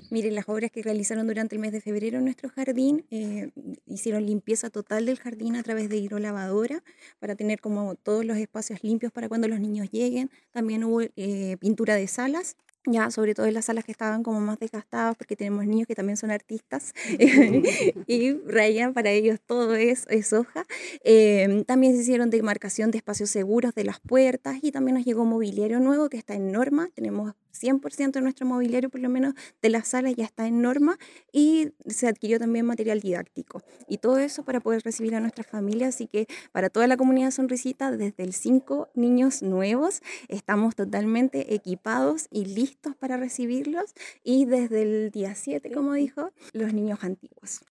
Miren, las obras que realizaron durante el mes de febrero en nuestro jardín, hicieron limpieza total del jardín a través de hidrolavadora para tener como todos los espacios limpios para cuando los niños lleguen. También hubo pintura de salas, ya sobre todo en las salas que estaban como más desgastadas, porque tenemos niños que también son artistas y rayan, para ellos todo es hoja. También se hicieron demarcación de espacios seguros de las puertas y también nos llegó mobiliario nuevo que está en norma. Tenemos 100% de nuestro mobiliario, por lo menos de las salas, ya está en norma, y se adquirió también material didáctico. Y todo eso para poder recibir a nuestras familias. Así que para toda la comunidad Sonrisita, desde el 5 niños nuevos, estamos totalmente equipados y listos para recibirlos. Y desde el día 7, como dijo, los niños antiguos.